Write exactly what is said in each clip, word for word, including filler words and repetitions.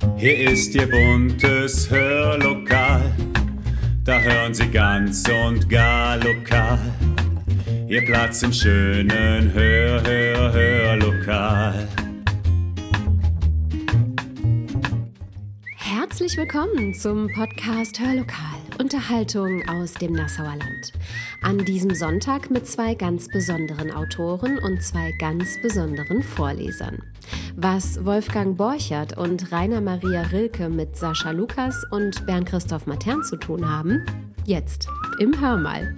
Hier ist Ihr buntes Hörlokal, da hören Sie ganz und gar lokal. Ihr Platz im schönen Hör, Hör, Hörlokal. Herzlich willkommen zum Podcast Hörlokal, Unterhaltung aus dem Nassauer Land. An diesem Sonntag mit zwei ganz besonderen Autoren und zwei ganz besonderen Vorlesern. Was Wolfgang Borchert und Rainer Maria Rilke mit Sascha Lukas und Bernd Christoph Matern zu tun haben, jetzt im Hörmal.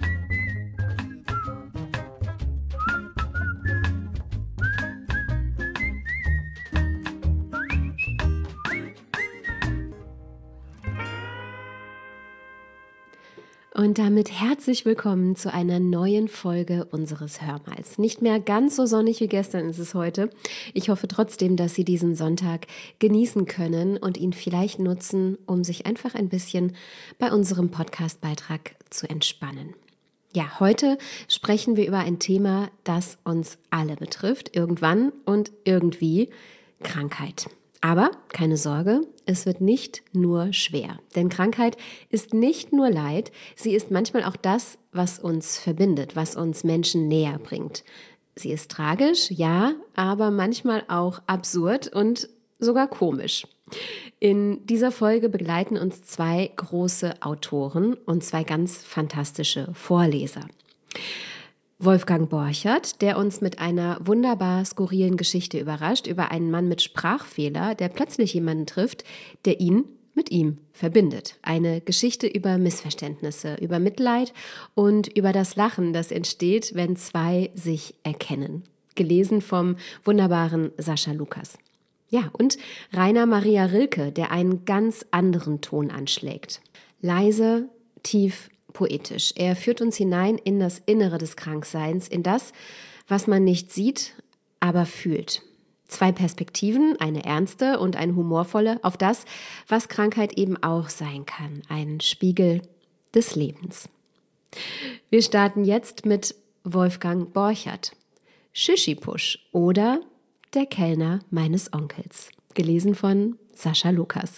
Und damit herzlich willkommen zu einer neuen Folge unseres Hörmals. Nicht mehr ganz so sonnig wie gestern ist es heute. Ich hoffe trotzdem, dass Sie diesen Sonntag genießen können und ihn vielleicht nutzen, um sich einfach ein bisschen bei unserem Podcastbeitrag zu entspannen. Ja, heute sprechen wir über ein Thema, das uns alle betrifft, irgendwann und irgendwie: Krankheit. Aber keine Sorge, es wird nicht nur schwer, denn Krankheit ist nicht nur Leid, sie ist manchmal auch das, was uns verbindet, was uns Menschen näher bringt. Sie ist tragisch, ja, aber manchmal auch absurd und sogar komisch. In dieser Folge begleiten uns zwei große Autoren und zwei ganz fantastische Vorleser. Wolfgang Borchert, der uns mit einer wunderbar skurrilen Geschichte überrascht, über einen Mann mit Sprachfehler, der plötzlich jemanden trifft, der ihn mit ihm verbindet. Eine Geschichte über Missverständnisse, über Mitleid und über das Lachen, das entsteht, wenn zwei sich erkennen. Gelesen vom wunderbaren Sascha Lukas. Ja, und Rainer Maria Rilke, der einen ganz anderen Ton anschlägt. Leise, tief, poetisch. Er führt uns hinein in das Innere des Krankseins, in das, was man nicht sieht, aber fühlt. Zwei Perspektiven, eine ernste und eine humorvolle, auf das, was Krankheit eben auch sein kann. Ein Spiegel des Lebens. Wir starten jetzt mit Wolfgang Borchert. Schischipusch oder Der Kellner meines Onkels. Gelesen von Sascha Lukas.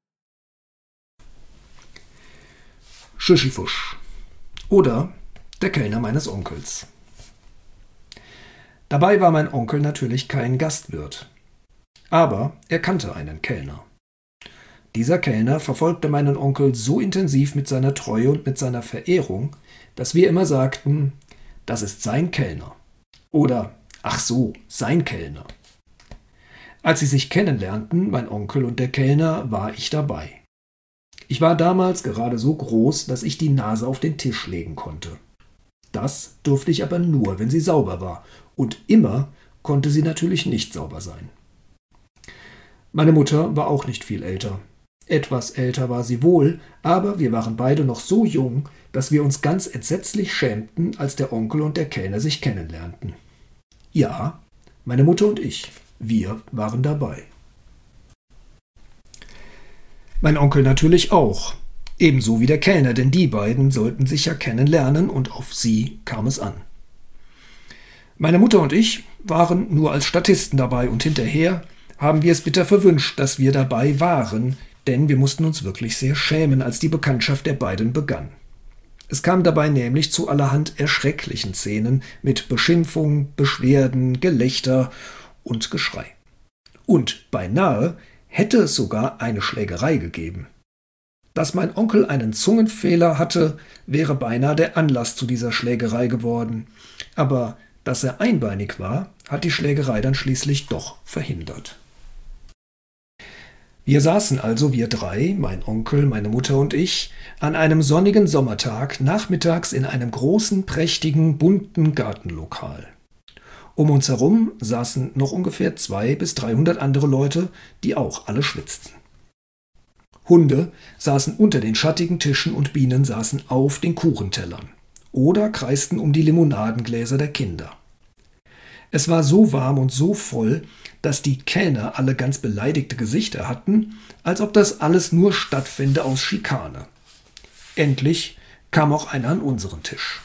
Schischifusch oder Der Kellner meines Onkels. Dabei war mein Onkel natürlich kein Gastwirt, aber er kannte einen Kellner. Dieser Kellner verfolgte meinen Onkel so intensiv mit seiner Treue und mit seiner Verehrung, dass wir immer sagten, das ist sein Kellner oder ach so, sein Kellner. Als sie sich kennenlernten, mein Onkel und der Kellner, war ich dabei. Ich war damals gerade so groß, dass ich die Nase auf den Tisch legen konnte. Das durfte ich aber nur, wenn sie sauber war, und immer konnte sie natürlich nicht sauber sein. Meine Mutter war auch nicht viel älter. Etwas älter war sie wohl, aber wir waren beide noch so jung, dass wir uns ganz entsetzlich schämten, als der Onkel und der Kellner sich kennenlernten. Ja, meine Mutter und ich, wir waren dabei. Mein Onkel natürlich auch, ebenso wie der Kellner, denn die beiden sollten sich ja kennenlernen und auf sie kam es an. Meine Mutter und ich waren nur als Statisten dabei und hinterher haben wir es bitter verwünscht, dass wir dabei waren, denn wir mussten uns wirklich sehr schämen, als die Bekanntschaft der beiden begann. Es kam dabei nämlich zu allerhand erschrecklichen Szenen mit Beschimpfung, Beschwerden, Gelächter und Geschrei. Und beinahe hätte es sogar eine Schlägerei gegeben. Dass mein Onkel einen Zungenfehler hatte, wäre beinahe der Anlass zu dieser Schlägerei geworden. Aber dass er einbeinig war, hat die Schlägerei dann schließlich doch verhindert. Wir saßen also, wir drei, mein Onkel, meine Mutter und ich, an einem sonnigen Sommertag nachmittags in einem großen, prächtigen, bunten Gartenlokal. Um uns herum saßen noch ungefähr zweihundert bis dreihundert andere Leute, die auch alle schwitzten. Hunde saßen unter den schattigen Tischen und Bienen saßen auf den Kuchentellern oder kreisten um die Limonadengläser der Kinder. Es war so warm und so voll, dass die Kellner alle ganz beleidigte Gesichter hatten, als ob das alles nur stattfände aus Schikane. Endlich kam auch einer an unseren Tisch.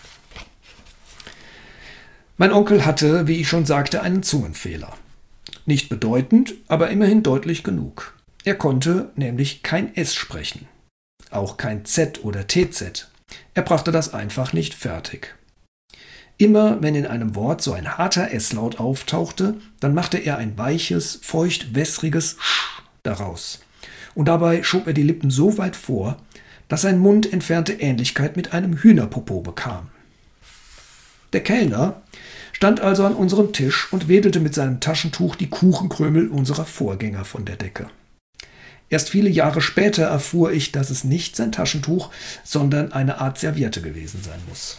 Mein Onkel hatte, wie ich schon sagte, einen Zungenfehler. Nicht bedeutend, aber immerhin deutlich genug. Er konnte nämlich kein S sprechen, auch kein Z oder T Z. Er brachte das einfach nicht fertig. Immer wenn in einem Wort so ein harter S-Laut auftauchte, dann machte er ein weiches, feucht-wässriges Sch daraus. Und dabei schob er die Lippen so weit vor, dass sein Mund entfernte Ähnlichkeit mit einem Hühnerpopo bekam. Der Kellner stand also an unserem Tisch und wedelte mit seinem Taschentuch die Kuchenkrümel unserer Vorgänger von der Decke. Erst viele Jahre später erfuhr ich, dass es nicht sein Taschentuch, sondern eine Art Serviette gewesen sein muss.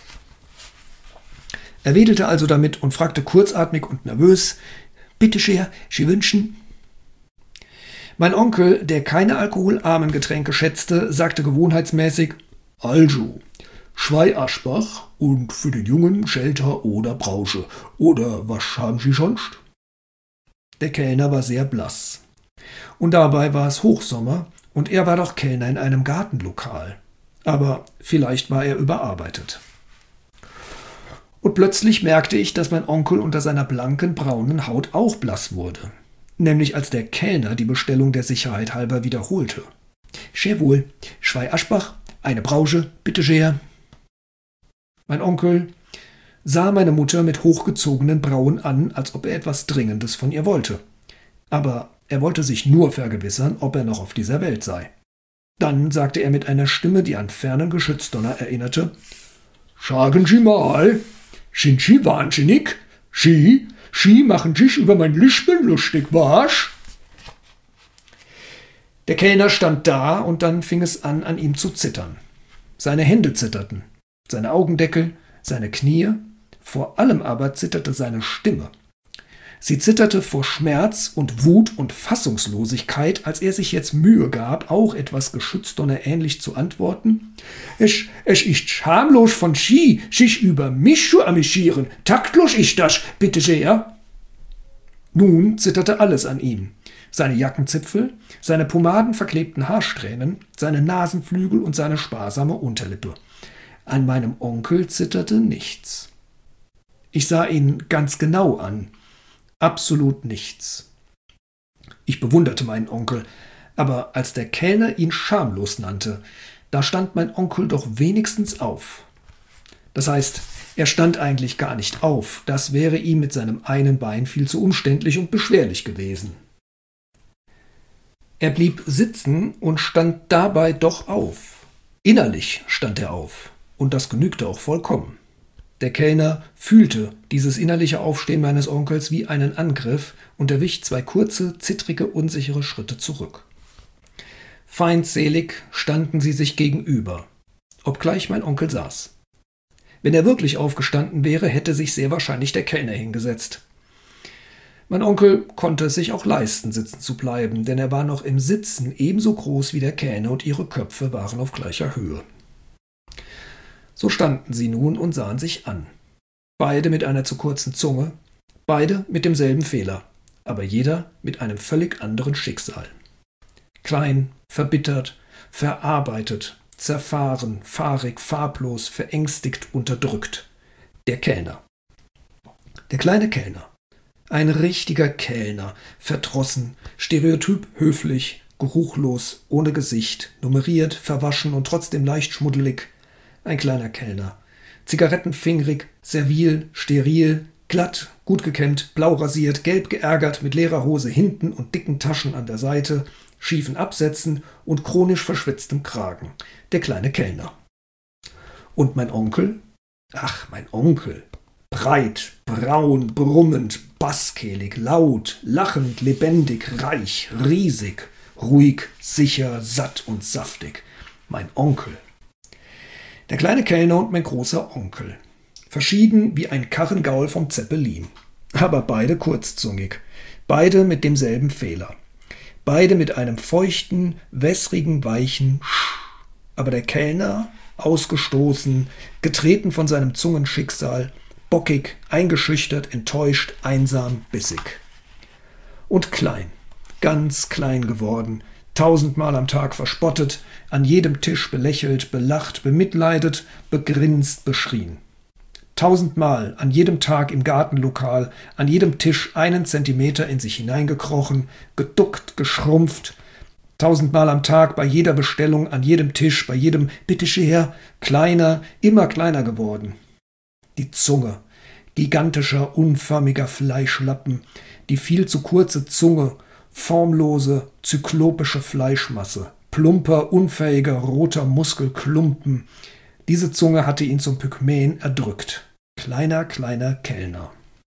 Er wedelte also damit und fragte kurzatmig und nervös: »Bitte sehr, Sie wünschen?« Mein Onkel, der keine alkoholarmen Getränke schätzte, sagte gewohnheitsmäßig: »Also, zwei Aschbach und für den Jungen Schelter oder Brause. Oder was haben Sie sonst?« Der Kellner war sehr blass. Und dabei war es Hochsommer und er war doch Kellner in einem Gartenlokal. Aber vielleicht war er überarbeitet. Und plötzlich merkte ich, dass mein Onkel unter seiner blanken, braunen Haut auch blass wurde. Nämlich als der Kellner die Bestellung der Sicherheit halber wiederholte. »Sehr wohl, zwei Aschbach, eine Brause, bitte sehr.« Mein Onkel sah meine Mutter mit hochgezogenen Brauen an, als ob er etwas Dringendes von ihr wollte. Aber er wollte sich nur vergewissern, ob er noch auf dieser Welt sei. Dann sagte er mit einer Stimme, die an fernen Geschützdonner erinnerte: »Sagen Sie mal, sind Sie wahnsinnig? Sie, Sie machen sich über mein Lispeln lustig, was?« Der Kellner stand da und dann fing es an, an ihm zu zittern. Seine Hände zitterten, seine Augendeckel, seine Knie, vor allem aber zitterte seine Stimme. Sie zitterte vor Schmerz und Wut und Fassungslosigkeit, als er sich jetzt Mühe gab, auch etwas geschützdonnerähnlich zu antworten. Es, es ist schamlos von Sie, sich über mich zu amüsieren. Taktlos ist das, bitte sehr.« Nun zitterte alles an ihm. Seine Jackenzipfel, seine pomadenverklebten Haarsträhnen, seine Nasenflügel und seine sparsame Unterlippe. An meinem Onkel zitterte nichts. Ich sah ihn ganz genau an. Absolut nichts. Ich bewunderte meinen Onkel, aber als der Kellner ihn schamlos nannte, da stand mein Onkel doch wenigstens auf. Das heißt, er stand eigentlich gar nicht auf, das wäre ihm mit seinem einen Bein viel zu umständlich und beschwerlich gewesen. Er blieb sitzen und stand dabei doch auf. Innerlich stand er auf, und das genügte auch vollkommen. Der Kellner fühlte dieses innerliche Aufstehen meines Onkels wie einen Angriff und er wich zwei kurze, zittrige, unsichere Schritte zurück. Feindselig standen sie sich gegenüber, obgleich mein Onkel saß. Wenn er wirklich aufgestanden wäre, hätte sich sehr wahrscheinlich der Kellner hingesetzt. Mein Onkel konnte es sich auch leisten, sitzen zu bleiben, denn er war noch im Sitzen ebenso groß wie der Kellner und ihre Köpfe waren auf gleicher Höhe. So standen sie nun und sahen sich an. Beide mit einer zu kurzen Zunge, beide mit demselben Fehler, aber jeder mit einem völlig anderen Schicksal. Klein, verbittert, verarbeitet, zerfahren, fahrig, farblos, verängstigt, unterdrückt. Der Kellner. Der kleine Kellner. Ein richtiger Kellner, verdrossen, stereotyp höflich, geruchlos, ohne Gesicht, nummeriert, verwaschen und trotzdem leicht schmuddelig. Ein kleiner Kellner. Zigarettenfingrig, servil, steril, glatt, gut gekämmt, blau rasiert, gelb geärgert, mit leerer Hose hinten und dicken Taschen an der Seite, schiefen Absätzen und chronisch verschwitztem Kragen. Der kleine Kellner. Und mein Onkel? Ach, mein Onkel. Breit, braun, brummend, basskehlig, laut, lachend, lebendig, reich, riesig, ruhig, sicher, satt und saftig. Mein Onkel. Der kleine Kellner und mein großer Onkel. Verschieden wie ein Karrengaul vom Zeppelin. Aber beide kurzzungig. Beide mit demselben Fehler. Beide mit einem feuchten, wässrigen, weichen Sch. Aber der Kellner, ausgestoßen, getreten von seinem Zungenschicksal, bockig, eingeschüchtert, enttäuscht, einsam, bissig. Und klein, ganz klein geworden, tausendmal am Tag verspottet, an jedem Tisch belächelt, belacht, bemitleidet, begrinst, beschrien. Tausendmal an jedem Tag im Gartenlokal, an jedem Tisch einen Zentimeter in sich hineingekrochen, geduckt, geschrumpft, Tausendmal am Tag, bei jeder Bestellung, an jedem Tisch, bei jedem Bitteschön, kleiner, immer kleiner geworden. Die Zunge, gigantischer, unförmiger Fleischlappen, die viel zu kurze Zunge, formlose, zyklopische Fleischmasse, plumper, unfähiger, roter Muskelklumpen. Diese Zunge hatte ihn zum Pygmäen erdrückt. Kleiner, kleiner Kellner.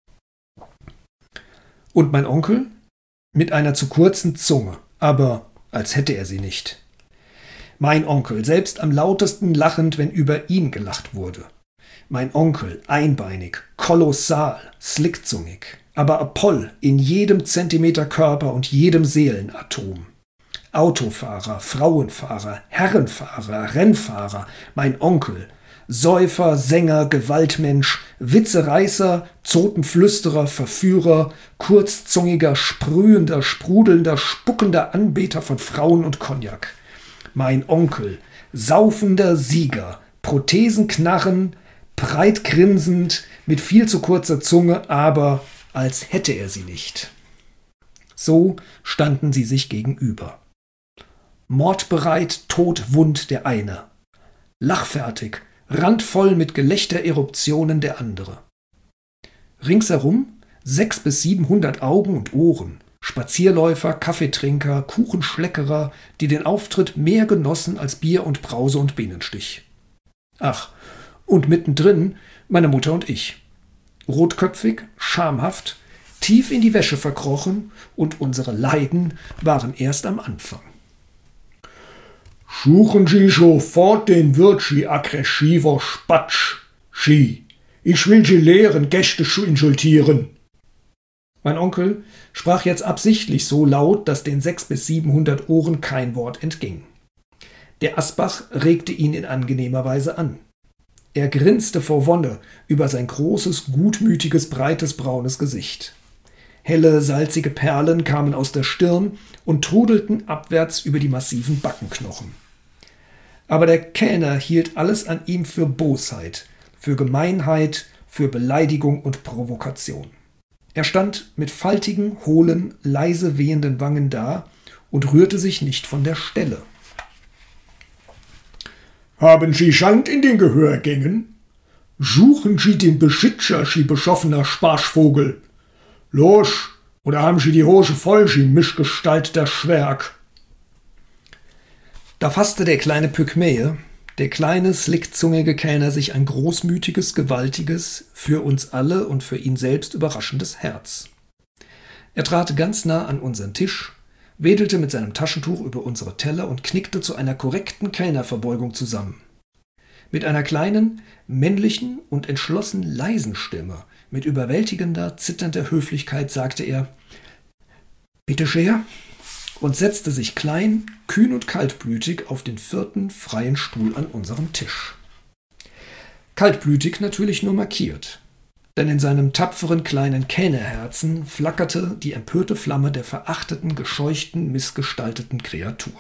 Und mein Onkel? Mit einer zu kurzen Zunge, aber als hätte er sie nicht. Mein Onkel, selbst am lautesten lachend, wenn über ihn gelacht wurde. Mein Onkel, einbeinig, kolossal, slickzungig, aber Apoll in jedem Zentimeter Körper und jedem Seelenatom. Autofahrer, Frauenfahrer, Herrenfahrer, Rennfahrer, mein Onkel, Säufer, Sänger, Gewaltmensch, Witzereißer, Zotenflüsterer, Verführer, kurzzungiger, sprühender, sprudelnder, spuckender Anbeter von Frauen und Cognac. Mein Onkel, saufender Sieger, Prothesenknarren, breit grinsend, mit viel zu kurzer Zunge, aber als hätte er sie nicht. So standen sie sich gegenüber. Mordbereit, todwund der eine, lachfertig, randvoll mit Gelächtereruptionen der andere. Ringsherum sechs bis siebenhundert Augen und Ohren, Spazierläufer, Kaffeetrinker, Kuchenschleckerer, die den Auftritt mehr genossen als Bier und Brause und Bienenstich. Ach, und mittendrin meine Mutter und ich. Rotköpfig, schamhaft, tief in die Wäsche verkrochen, und unsere Leiden waren erst am Anfang. Suchen Sie sofort den Wirt, Sie aggressiver Spatsch, Sie. Ich will Sie lehren, Gäste zu insultieren. Mein Onkel sprach jetzt absichtlich so laut, dass den sechs bis siebenhundert Ohren kein Wort entging. Der Asbach regte ihn in angenehmer Weise an. Er grinste vor Wonne über sein großes, gutmütiges, breites, braunes Gesicht. Helle, salzige Perlen kamen aus der Stirn und trudelten abwärts über die massiven Backenknochen. Aber der Kellner hielt alles an ihm für Bosheit, für Gemeinheit, für Beleidigung und Provokation. Er stand mit faltigen, hohlen, leise wehenden Wangen da und rührte sich nicht von der Stelle. Haben Sie Schand in den Gehörgängen? Suchen Sie den Besitzer, Sie beschoffener Sparschvogel. Los, oder haben Sie die Hose voll, Sie mischgestalteter Schwerk? Da fasste der kleine Pygmäe, der kleine, slickzungige Kellner, sich ein großmütiges, gewaltiges, für uns alle und für ihn selbst überraschendes Herz. Er trat ganz nah an unseren Tisch, wedelte mit seinem Taschentuch über unsere Teller und knickte zu einer korrekten Kellnerverbeugung zusammen. Mit einer kleinen, männlichen und entschlossen leisen Stimme, mit überwältigender, zitternder Höflichkeit sagte er: »Bitte sehr«, und setzte sich klein, kühn und kaltblütig auf den vierten freien Stuhl an unserem Tisch. Kaltblütig natürlich nur markiert, denn in seinem tapferen kleinen Kellnerherzen flackerte die empörte Flamme der verachteten, gescheuchten, missgestalteten Kreatur.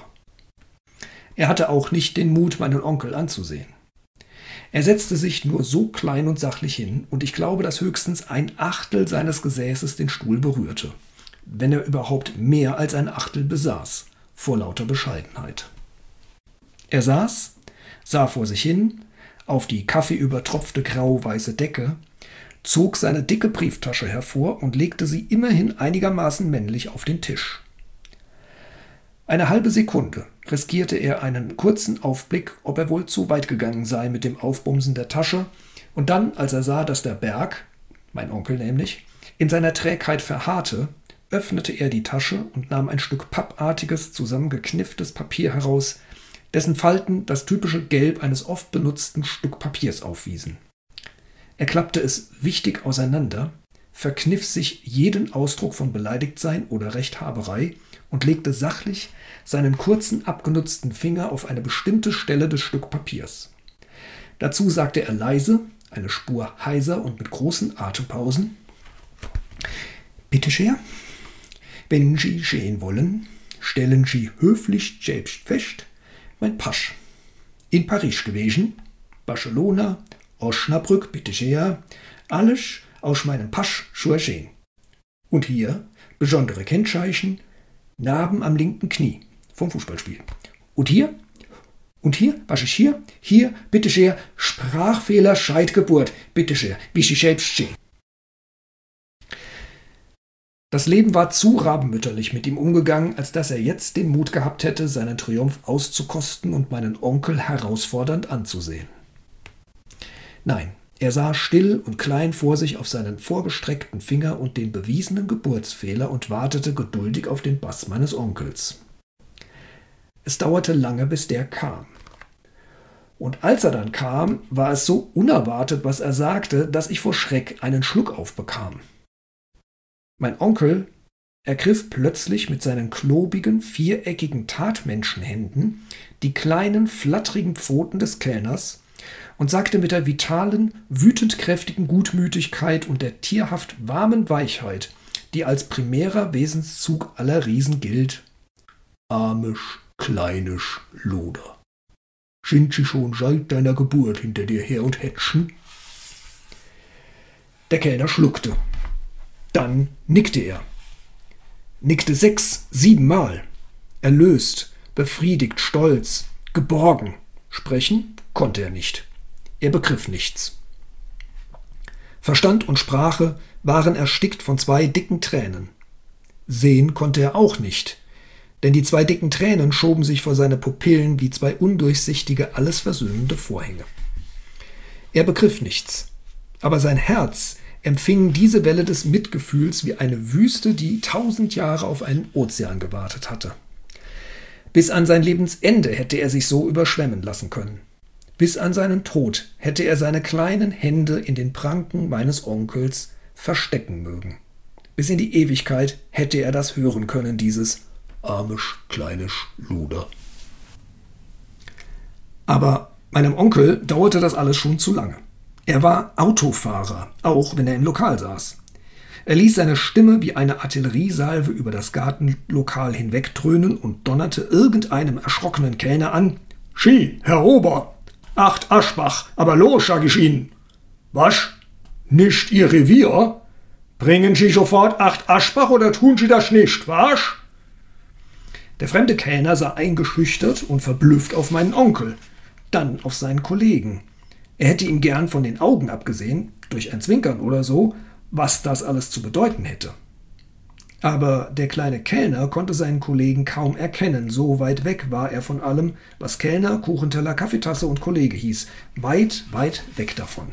Er hatte auch nicht den Mut, meinen Onkel anzusehen. Er setzte sich nur so klein und sachlich hin, und ich glaube, dass höchstens ein Achtel seines Gesäßes den Stuhl berührte, wenn er überhaupt mehr als ein Achtel besaß, vor lauter Bescheidenheit. Er saß, sah vor sich hin, auf die kaffeeübertropfte grau-weiße Decke, zog seine dicke Brieftasche hervor und legte sie immerhin einigermaßen männlich auf den Tisch. Eine halbe Sekunde riskierte er einen kurzen Aufblick, ob er wohl zu weit gegangen sei mit dem Aufbumsen der Tasche, und dann, als er sah, dass der Berg, mein Onkel nämlich, in seiner Trägheit verharrte, öffnete er die Tasche und nahm ein Stück pappartiges, zusammengeknifftes Papier heraus, dessen Falten das typische Gelb eines oft benutzten Stück Papiers aufwiesen. Er klappte es wichtig auseinander, verkniff sich jeden Ausdruck von Beleidigtsein oder Rechthaberei und legte sachlich seinen kurzen, abgenutzten Finger auf eine bestimmte Stelle des Stück Papiers. Dazu sagte er leise, eine Spur heiser und mit großen Atempausen: »Bitte sehr, wenn Sie sehen wollen, stellen Sie höflich selbst fest, mein Pasch. In Paris gewesen, Barcelona, Osnabrück, bitte sehr, alles aus meinem Pasch zu sehen. Und hier besondere Kennzeichen: Narben am linken Knie, vom Fußballspiel. Und hier? Und hier? Was ist hier? Hier, bitte sehr, Sprachfehler, Scheidgeburt. Bitte sehr, wie sie selbst sehen. Das Leben war zu rabenmütterlich mit ihm umgegangen, als dass er jetzt den Mut gehabt hätte, seinen Triumph auszukosten und meinen Onkel herausfordernd anzusehen. Nein, er sah still und klein vor sich auf seinen vorgestreckten Finger und den bewiesenen Geburtsfehler und wartete geduldig auf den Bass meines Onkels. Es dauerte lange, bis der kam. Und als er dann kam, war es so unerwartet, was er sagte, dass ich vor Schreck einen Schluck aufbekam. Mein Onkel ergriff plötzlich mit seinen klobigen, viereckigen Tatmenschenhänden die kleinen, flatterigen Pfoten des Kellners und sagte mit der vitalen, wütend kräftigen Gutmütigkeit und der tierhaft warmen Weichheit, die als primärer Wesenszug aller Riesen gilt: Armisch, kleinisch Luder. Sind sie schon seit deiner Geburt hinter dir her und hätschen? Der Kellner schluckte. Dann nickte er. Nickte sechs, siebenmal. Erlöst, befriedigt, stolz, geborgen. Sprechen konnte er nicht. Er begriff nichts. Verstand und Sprache waren erstickt von zwei dicken Tränen. Sehen konnte er auch nicht, denn die zwei dicken Tränen schoben sich vor seine Pupillen wie zwei undurchsichtige, alles versöhnende Vorhänge. Er begriff nichts, aber sein Herz empfing diese Welle des Mitgefühls wie eine Wüste, die tausend Jahre auf einen Ozean gewartet hatte. Bis an sein Lebensende hätte er sich so überschwemmen lassen können. Bis an seinen Tod hätte er seine kleinen Hände in den Pranken meines Onkels verstecken mögen. Bis in die Ewigkeit hätte er das hören können, dieses armisch, kleinisch Luder. Aber meinem Onkel dauerte das alles schon zu lange. Er war Autofahrer, auch wenn er im Lokal saß. Er ließ seine Stimme wie eine Artilleriesalve über das Gartenlokal hinwegdröhnen und donnerte irgendeinem erschrockenen Kellner an: »Schi, Herr Ober, acht Aschbach, aber los, sag ich Ihnen.« »Was? Nicht Ihr Revier? Bringen Sie sofort acht Aschbach oder tun Sie das nicht, was?« Der fremde Kellner sah eingeschüchtert und verblüfft auf meinen Onkel, dann auf seinen Kollegen. Er hätte ihm gern von den Augen abgesehen, durch ein Zwinkern oder so, was das alles zu bedeuten hätte. Aber der kleine Kellner konnte seinen Kollegen kaum erkennen, so weit weg war er von allem, was Kellner, Kuchenteller, Kaffeetasse und Kollege hieß, weit, weit weg davon.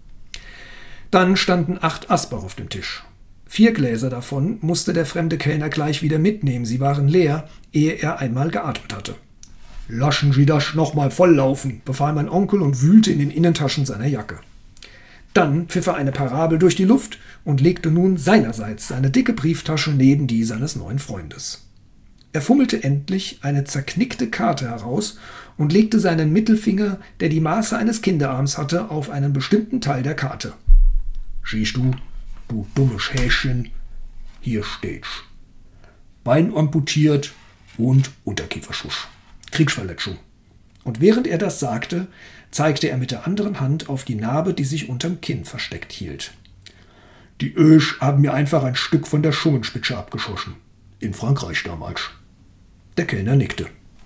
Dann standen acht Asbach auf dem Tisch. Vier Gläser davon musste der fremde Kellner gleich wieder mitnehmen, sie waren leer, ehe er einmal geatmet hatte. »Lassen Sie das noch mal volllaufen«, befahl mein Onkel und wühlte in den Innentaschen seiner Jacke. Dann pfiff er eine Parabel durch die Luft und legte nun seinerseits seine dicke Brieftasche neben die seines neuen Freundes. Er fummelte endlich eine zerknickte Karte heraus und legte seinen Mittelfinger, der die Maße eines Kinderarms hatte, auf einen bestimmten Teil der Karte. »Siehst du, du dummes Häschen, hier steht's. Bein amputiert und Unterkieferschuss. Kriegsverletzung.« Und während er das sagte, zeigte er mit der anderen Hand auf die Narbe, die sich unterm Kinn versteckt hielt. »Die Ösch haben mir einfach ein Stück von der Schungenspitze abgeschossen. In Frankreich damals.« Der Kellner nickte.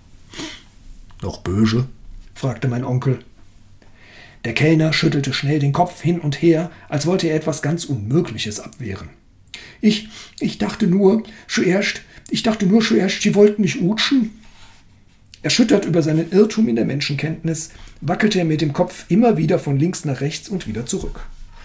»Noch böse?« fragte mein Onkel. Der Kellner schüttelte schnell den Kopf hin und her, als wollte er etwas ganz Unmögliches abwehren. Ich, ich dachte nur, zuerst, ich dachte nur zuerst, Sie wollten mich utschen.« Erschüttert über seinen Irrtum in der Menschenkenntnis, wackelte er mit dem Kopf immer wieder von links nach rechts und wieder zurück.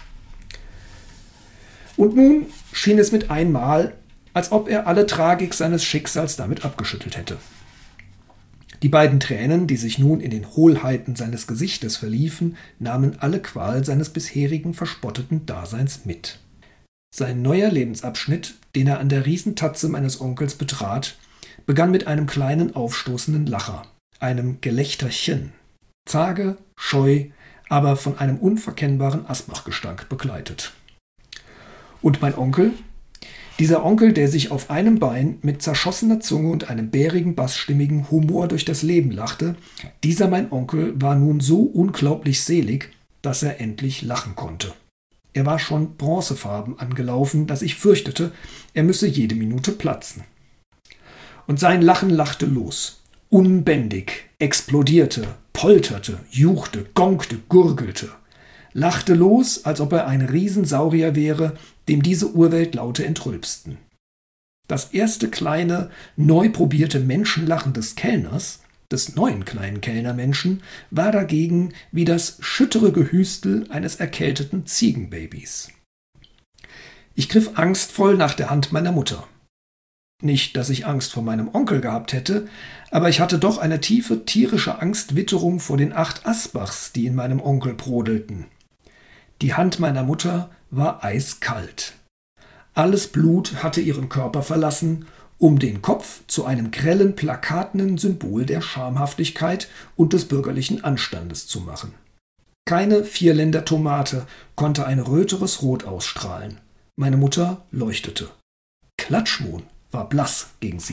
Und nun schien es mit einmal, als ob er alle Tragik seines Schicksals damit abgeschüttelt hätte. Die beiden Tränen, die sich nun in den Hohlheiten seines Gesichtes verliefen, nahmen alle Qual seines bisherigen verspotteten Daseins mit. Sein neuer Lebensabschnitt, den er an der Riesentatze meines Onkels betrat, begann mit einem kleinen aufstoßenden Lacher, einem Gelächterchen, zage, scheu, aber von einem unverkennbaren Asbachgestank begleitet. Und mein Onkel? Dieser Onkel, der sich auf einem Bein mit zerschossener Zunge und einem bärigen, bassstimmigen Humor durch das Leben lachte, dieser mein Onkel war nun so unglaublich selig, dass er endlich lachen konnte. Er war schon bronzefarben angelaufen, dass ich fürchtete, er müsse jede Minute platzen. Und sein Lachen lachte los, unbändig, explodierte, polterte, juchte, gongte, gurgelte, lachte los, als ob er ein Riesensaurier wäre, dem diese Urweltlaute entrülpsten. Das erste kleine, neu probierte Menschenlachen des Kellners, des neuen kleinen Kellnermenschen, war dagegen wie das schüttere Gehüstel eines erkälteten Ziegenbabys. Ich griff angstvoll nach der Hand meiner Mutter. Nicht, dass ich Angst vor meinem Onkel gehabt hätte, aber ich hatte doch eine tiefe tierische Angstwitterung vor den acht Asbachs, die in meinem Onkel brodelten. Die Hand meiner Mutter war eiskalt. Alles Blut hatte ihren Körper verlassen, um den Kopf zu einem grellen, plakatenden Symbol der Schamhaftigkeit und des bürgerlichen Anstandes zu machen. Keine Vierländer-Tomate konnte ein röteres Rot ausstrahlen. Meine Mutter leuchtete. Klatschmohn war blass gegen sie.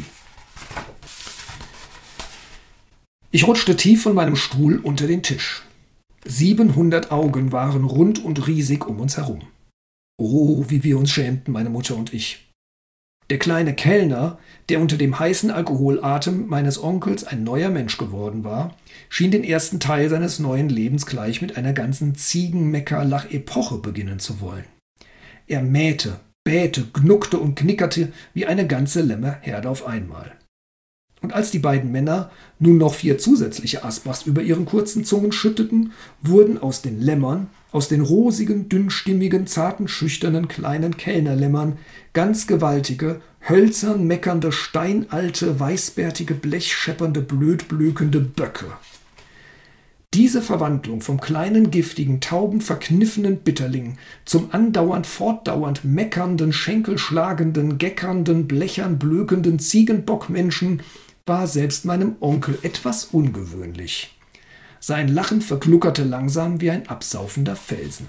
Ich rutschte tief von meinem Stuhl unter den Tisch. Siebenhundert Augen waren rund und riesig um uns herum. Oh, wie wir uns schämten, meine Mutter und ich. Der kleine Kellner, der unter dem heißen Alkoholatem meines Onkels ein neuer Mensch geworden war, schien den ersten Teil seines neuen Lebens gleich mit einer ganzen Ziegenmecker-Lach-Epoche beginnen zu wollen. Er mähte, bähte, gnuckte und knickerte wie eine ganze Lämmerherde auf einmal. Und als die beiden Männer nun noch vier zusätzliche Asbachs über ihren kurzen Zungen schütteten, wurden aus den Lämmern, aus den rosigen, dünnstimmigen, zarten, schüchternen, kleinen Kellnerlämmern ganz gewaltige, hölzern meckernde, steinalte, weißbärtige, blechscheppernde, blödblökende Böcke. Diese Verwandlung vom kleinen, giftigen, tauben, verkniffenen Bitterling zum andauernd, fortdauernd meckernden, schenkelschlagenden, geckernden, blechern, blökenden Ziegenbockmenschen war selbst meinem Onkel etwas ungewöhnlich. Sein Lachen vergluckerte langsam wie ein absaufender Felsen.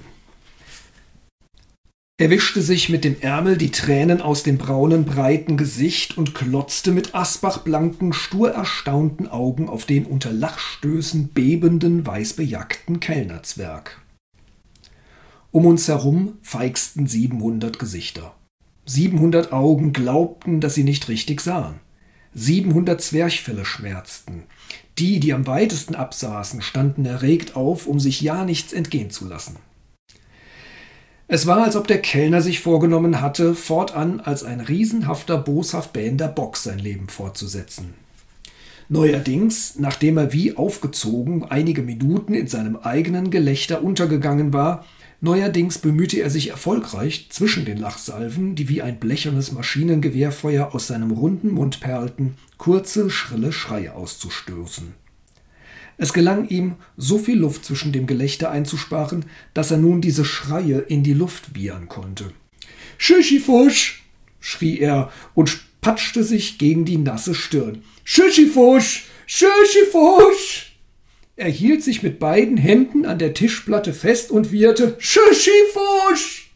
Er wischte sich mit dem Ärmel die Tränen aus dem braunen, breiten Gesicht und klotzte mit asbachblanken, stur erstaunten Augen auf den unter Lachstößen bebenden, weißbejackten Kellnerzwerg. Um uns herum feixten siebenhundert Gesichter. Siebenhundert Augen glaubten, dass sie nicht richtig sahen. Siebenhundert Zwerchfelle schmerzten. Die, die am weitesten absaßen, standen erregt auf, um sich ja nichts entgehen zu lassen. Es war, als ob der Kellner sich vorgenommen hatte, fortan als ein riesenhafter, boshaft bähender Bock sein Leben fortzusetzen. Neuerdings, nachdem er wie aufgezogen einige Minuten in seinem eigenen Gelächter untergegangen war, neuerdings bemühte er sich erfolgreich, zwischen den Lachsalven, die wie ein blechernes Maschinengewehrfeuer aus seinem runden Mund perlten, kurze, schrille Schreie auszustoßen. Es gelang ihm, so viel Luft zwischen dem Gelächter einzusparen, dass er nun diese Schreie in die Luft wiehern konnte. »Schüschifusch«, schrie er und patschte sich gegen die nasse Stirn. »Schüschifusch, Schüschifusch!« Er hielt sich mit beiden Händen an der Tischplatte fest und wieherte »Schüschifusch!«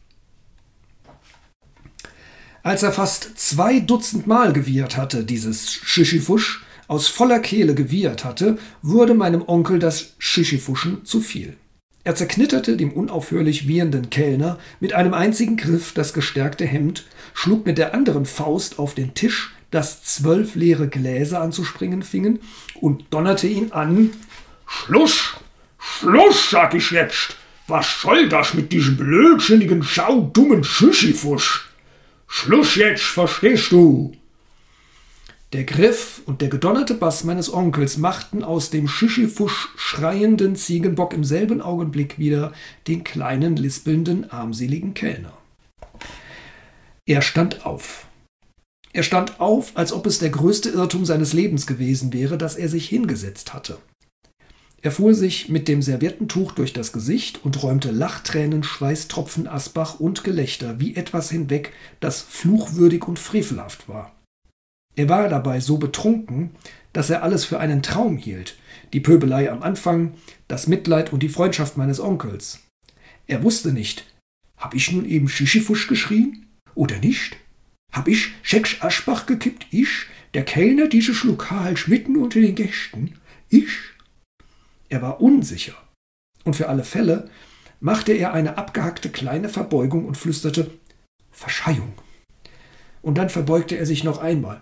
Als er fast zwei Dutzend Mal gewiehert hatte, dieses Schüschifusch, aus voller Kehle gewiehert hatte, wurde meinem Onkel das Schüschifuschen zu viel. Er zerknitterte dem unaufhörlich wiehernden Kellner mit einem einzigen Griff das gestärkte Hemd, schlug mit der anderen Faust auf den Tisch, dass zwölf leere Gläser anzuspringen fingen, und donnerte ihn an. »Schluss! Schluss, sag ich jetzt! Was soll das mit diesem blödsinnigen, schaudummen Schüschifusch? Schluss jetzt, verstehst du?« Der Griff und der gedonnerte Bass meines Onkels machten aus dem Schüschifusch schreienden Ziegenbock im selben Augenblick wieder den kleinen, lispelnden, armseligen Kellner. Er stand auf. Er stand auf, als ob es der größte Irrtum seines Lebens gewesen wäre, dass er sich hingesetzt hatte. Er fuhr sich mit dem Serviettentuch durch das Gesicht und räumte Lachtränen, Schweißtropfen, Asbach und Gelächter wie etwas hinweg, das fluchwürdig und frevelhaft war. Er war dabei so betrunken, dass er alles für einen Traum hielt, die Pöbelei am Anfang, das Mitleid und die Freundschaft meines Onkels. Er wusste nicht, hab ich nun eben Schüschifusch geschrien oder nicht? Hab ich Schäksch Aschbach gekippt? Ich, der Kellner dieses Lokals mitten unter den Gästen? Ich? Er war unsicher, und für alle Fälle machte er eine abgehackte kleine Verbeugung und flüsterte »Verzeihung«. Und dann verbeugte er sich noch einmal.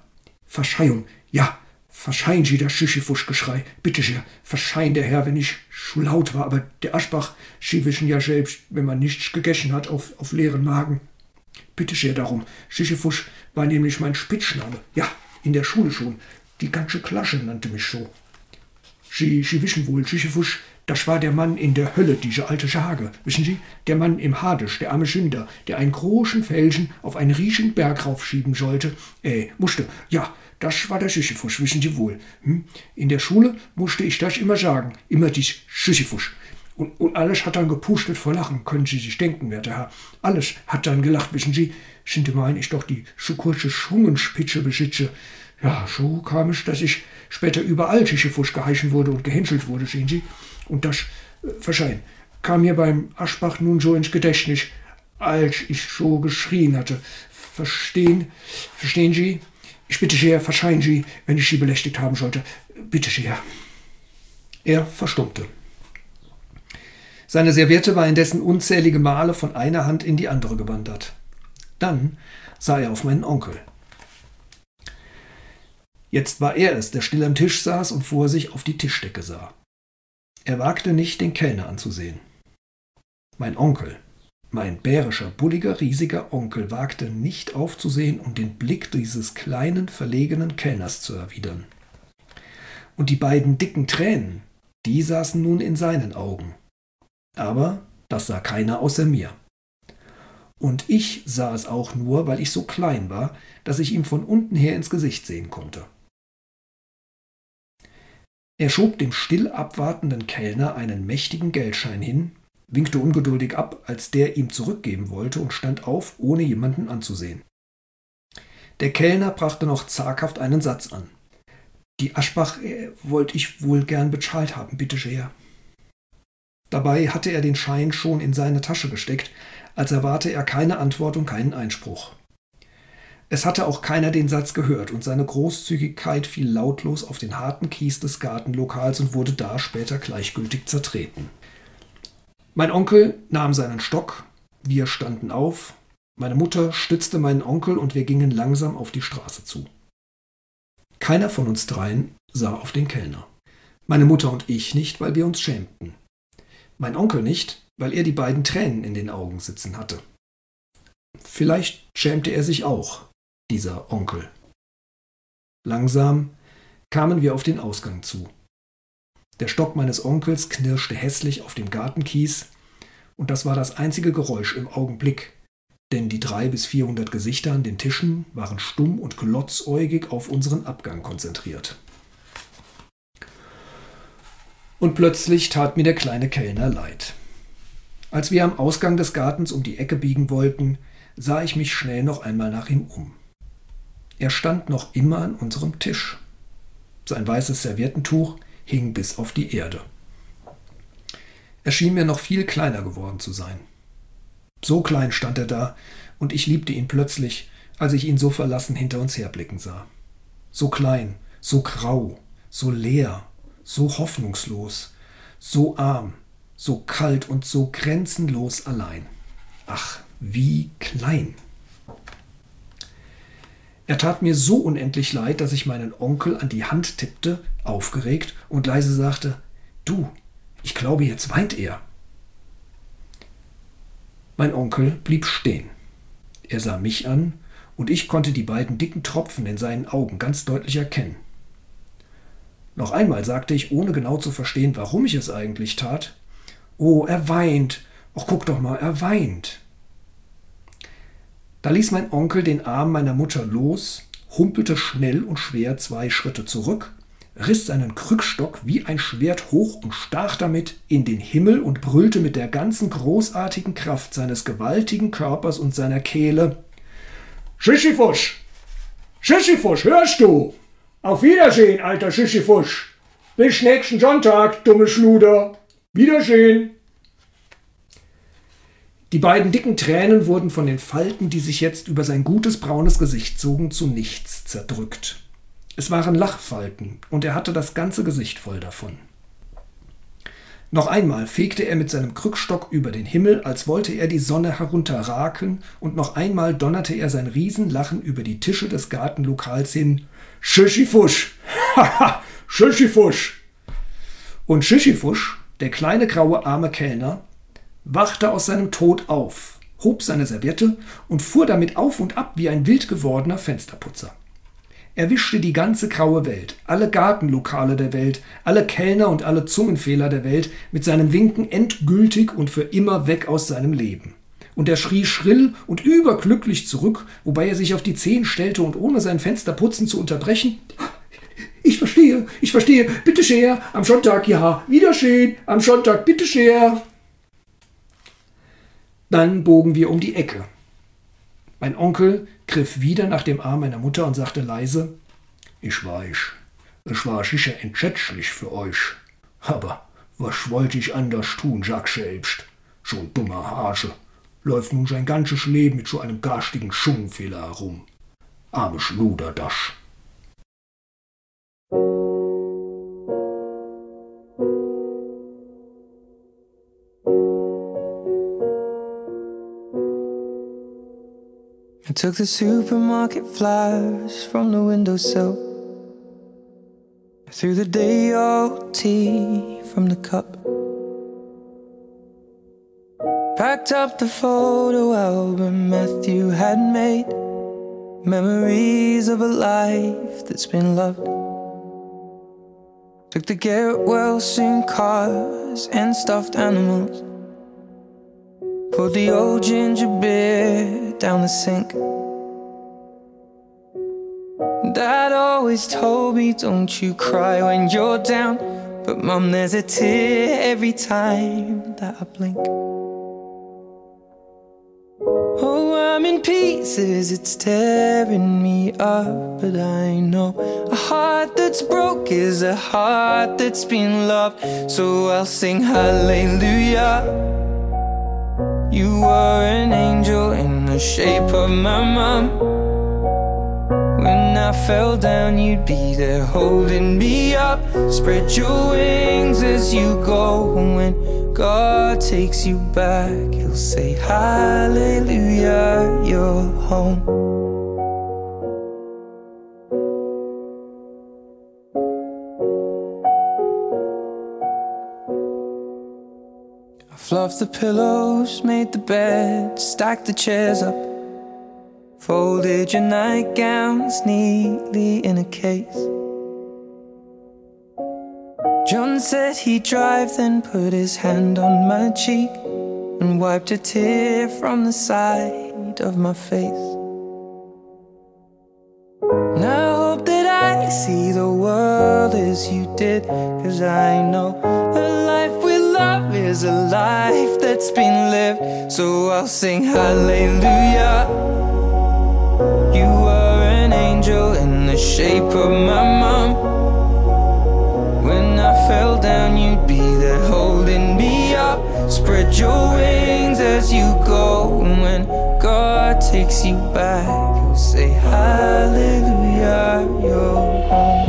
Verzeihung, ja, verzeihn Sie das Sisyphus-Geschrei. Bitte sehr, verzeihn der Herr, wenn ich zu laut war, aber der Aschbach, Sie wissen ja selbst, wenn man nichts gegessen hat auf, auf leeren Magen. Bitte sehr darum, Sisyphus war nämlich mein Spitzname. Ja, in der Schule schon. Die ganze Klasse nannte mich so. Sie, Sie wissen wohl, Sisyphus, das war der Mann in der Hölle, diese alte Sage. Wissen Sie, der Mann im Hades, der arme Sünder, der einen großen Felsen auf einen riesigen Berg raufschieben sollte. Äh, musste. Ja, das war der Sisyphus, wissen Sie wohl. Hm? In der Schule musste ich das immer sagen. Immer dies Sisyphus. Und, und alles hat dann gepustet vor Lachen, können Sie sich denken, werter Herr. Alles hat dann gelacht, wissen Sie. Sind meine ich doch die so kurze Schungenspitze besitze. Ja, so kam es, dass ich später überall Sisyphus geheißen wurde und gehänselt wurde, sehen Sie. Und das, äh, verzeihen, kam mir beim Aschbach nun so ins Gedächtnis, als ich so geschrien hatte. Verstehen, verstehen Sie? Ich bitte sehr, verzeihen Sie, wenn ich Sie belästigt haben sollte. Bitte sehr. Er verstummte. Seine Serviette war indessen unzählige Male von einer Hand in die andere gewandert. Dann sah er auf meinen Onkel. Jetzt war er es, der still am Tisch saß und vor sich auf die Tischdecke sah. Er wagte nicht, den Kellner anzusehen. Mein Onkel, mein bärischer, bulliger, riesiger Onkel, wagte nicht aufzusehen und den Blick dieses kleinen, verlegenen Kellners zu erwidern. Und die beiden dicken Tränen, die saßen nun in seinen Augen. Aber das sah keiner außer mir. Und ich sah es auch nur, weil ich so klein war, dass ich ihm von unten her ins Gesicht sehen konnte. Er schob dem still abwartenden Kellner einen mächtigen Geldschein hin, winkte ungeduldig ab, als der ihm zurückgeben wollte, und stand auf, ohne jemanden anzusehen. Der Kellner brachte noch zaghaft einen Satz an. Die Aschbach äh, wollte ich wohl gern bezahlt haben, bitte sehr. Dabei hatte er den Schein schon in seine Tasche gesteckt, als erwarte er keine Antwort und keinen Einspruch. Es hatte auch keiner den Satz gehört, und seine Großzügigkeit fiel lautlos auf den harten Kies des Gartenlokals und wurde da später gleichgültig zertreten. Mein Onkel nahm seinen Stock, wir standen auf, meine Mutter stützte meinen Onkel und wir gingen langsam auf die Straße zu. Keiner von uns dreien sah auf den Kellner. Meine Mutter und ich nicht, weil wir uns schämten. Mein Onkel nicht, weil er die beiden Tränen in den Augen sitzen hatte. Vielleicht schämte er sich auch, dieser Onkel. Langsam kamen wir auf den Ausgang zu. Der Stock meines Onkels knirschte hässlich auf dem Gartenkies, und das war das einzige Geräusch im Augenblick, denn die drei bis vierhundert Gesichter an den Tischen waren stumm und glotzäugig auf unseren Abgang konzentriert. Und plötzlich tat mir der kleine Kellner leid. Als wir am Ausgang des Gartens um die Ecke biegen wollten, sah ich mich schnell noch einmal nach ihm um. Er stand noch immer an unserem Tisch. Sein weißes Serviettentuch hing bis auf die Erde. Er schien mir noch viel kleiner geworden zu sein. So klein stand er da, und ich liebte ihn plötzlich, als ich ihn so verlassen hinter uns herblicken sah. So klein, so grau, so leer, so hoffnungslos, so arm, so kalt und so grenzenlos allein. Ach, wie klein! Er tat mir so unendlich leid, dass ich meinen Onkel an die Hand tippte, aufgeregt, und leise sagte: »Du, ich glaube, jetzt weint er.« Mein Onkel blieb stehen. Er sah mich an, und ich konnte die beiden dicken Tropfen in seinen Augen ganz deutlich erkennen. Noch einmal sagte ich, ohne genau zu verstehen, warum ich es eigentlich tat: »Oh, er weint. Och, guck doch mal, er weint.« Da ließ mein Onkel den Arm meiner Mutter los, humpelte schnell und schwer zwei Schritte zurück, riss seinen Krückstock wie ein Schwert hoch und stach damit in den Himmel und brüllte mit der ganzen großartigen Kraft seines gewaltigen Körpers und seiner Kehle: »Sisyphus! Sisyphus, hörst du? Auf Wiedersehen, alter Sisyphus! Bis nächsten Sonntag, dumme Schluder! Wiedersehen!« Die beiden dicken Tränen wurden von den Falten, die sich jetzt über sein gutes braunes Gesicht zogen, zu nichts zerdrückt. Es waren Lachfalten, und er hatte das ganze Gesicht voll davon. Noch einmal fegte er mit seinem Krückstock über den Himmel, als wollte er die Sonne herunterraken, und noch einmal donnerte er sein Riesenlachen über die Tische des Gartenlokals hin: Schischifusch. Haha, Schischifusch. Und Schischifusch, der kleine graue arme Kellner, wachte aus seinem Tod auf, hob seine Serviette und fuhr damit auf und ab wie ein wild gewordener Fensterputzer. Er wischte die ganze graue Welt, alle Gartenlokale der Welt, alle Kellner und alle Zungenfehler der Welt mit seinen Winken endgültig und für immer weg aus seinem Leben. Und er schrie schrill und überglücklich zurück, wobei er sich auf die Zehen stellte und ohne sein Fensterputzen zu unterbrechen: »Ich verstehe, ich verstehe, bitte sehr, am Sonntag, ja, Wiedersehen, am Sonntag, bitte sehr.« Dann bogen wir um die Ecke. Mein Onkel griff wieder nach dem Arm meiner Mutter und sagte leise: »Ich weiß, es war sicher entsetzlich für euch. Aber was wollte ich anders tun, sag selbst. So ein dummer Hase läuft nun sein ganzes Leben mit so einem garstigen Schungenfehler herum. Armes Luder, das.« I took the supermarket flyers from the windowsill. I threw the day-old tea from the cup. Packed up the photo album Matthew had made. Memories of a life that's been loved. Took the get-well-soon cars and stuffed animals. Poured the old ginger beer down the sink. Dad always told me, don't you cry when you're down. But Mum, there's a tear every time that I blink. Oh, I'm in pieces, it's tearing me up. But I know a heart that's broke is a heart that's been loved. So I'll sing hallelujah. You were an angel in the shape of my mom. When I fell down, you'd be there holding me up. Spread your wings as you go. And when God takes you back, He'll say hallelujah, you're home. Fluffed the pillows, made the bed, stacked the chairs up. Folded your nightgowns neatly in a case. John said he'd drive, then put his hand on my cheek and wiped a tear from the side of my face. And I hope that I see the world as you did, 'cause I know a life with love is a life that's been lived. So I'll sing hallelujah. You were an angel in the shape of my mom. When I fell down, you'd be there holding me up. Spread your wings as you go. And when God takes you back, He'll say hallelujah, you're home.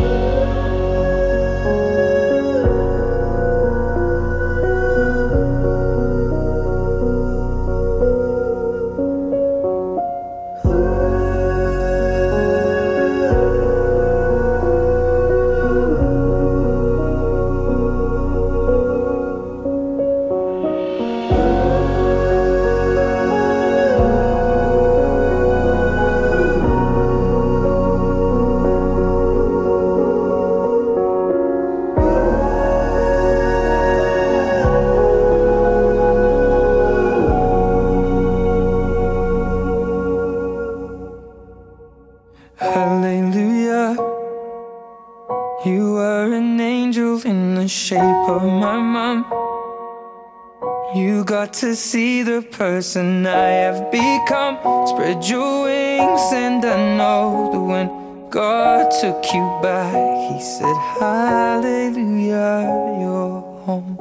Hallelujah. You were an angel in the shape of my mom. You got to see the person I have become. Spread your wings and I know that when God took you back, He said hallelujah, you're home.